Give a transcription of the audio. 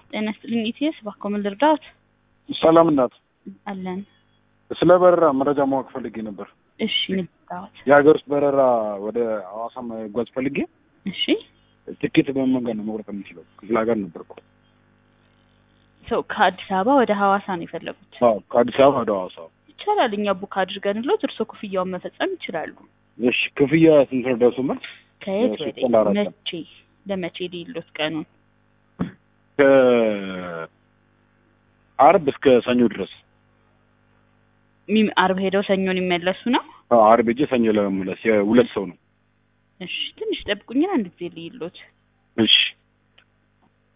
ጤና ይስጥልኝ ኢቲኤስ ባኮመን ልርዳት ሰላም እናት አለን ስለ በረራ መረጃ ማወቅ ፈልጌ ነበር እሺ ንጣት የሀገር ውስጥ በረራ ወደ ሐዋሳ መጓዝ ፈልጌ እሺ ትኬት በመንገድ ነው መቁረጥ የምችለው ክፍለ ሀገር ነበርኩ ሰው ከአዲስ አበባ ወደ ሐዋሳ ነው የፈለጉት አዎ ከአዲስ አበባ ወደ ሐዋሳ ይቻላል እኛ ቡክ አድርገንልዎት እርሶ ክፍያውን መፈጸም ይችላሉ እሺ ክፍያ ስንት ነው ደርሶ ከየት ወደ መቼ ለመቼ ሊሉት ቀኑን ከአርብ እስከ ሰኞ ድረስ አርብ ሄደው ሰኞን ይመለሱ ነው አርብ ሄጄ ሰኞ ለመመለስ የሁለት ሰው ነው እሺ ትንሽ ጠብቁኝና አንድ ጊዜ ልይሎት እሺ